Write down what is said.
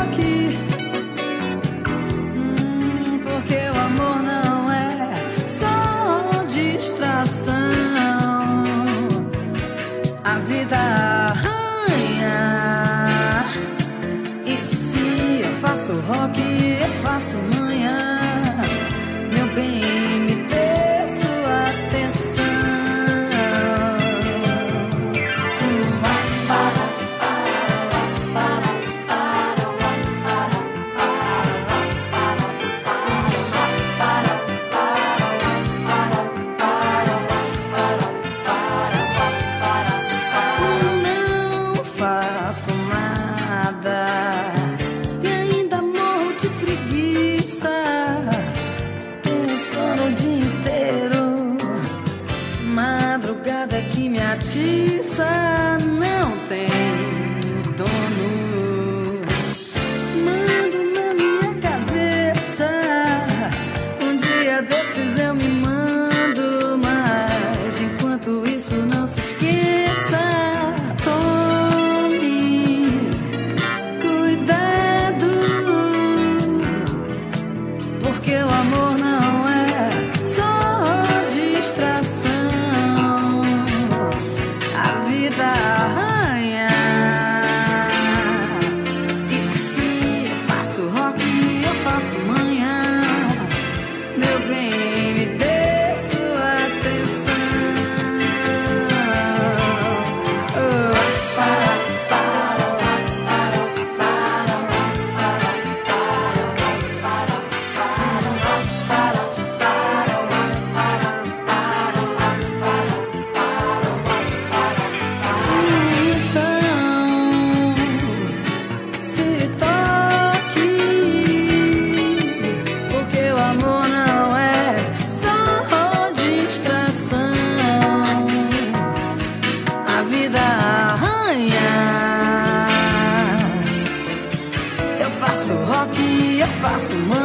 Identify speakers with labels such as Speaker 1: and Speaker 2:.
Speaker 1: rock. Porque o amor não é só distração. A vida arranha. E se eu faço rock, eu faço manhã. Meu bem, me dê sua atenção. Não faço nada e ainda morro de preguiça. Tenho sono o dia inteiro, madrugada que me atiça. Não tem dono, mando na minha cabeça. Um dia desses eu me mando, mas enquanto isso não se esqueça. Tome cuidado, porque o amor não é só distração. A vida arranha. E se eu faço rock, eu faço manhã. Meu bem, me dê sua atenção. Então, se toque, porque o amor não é só distração. A vida arranha. Eu faço rock, eu faço manhã.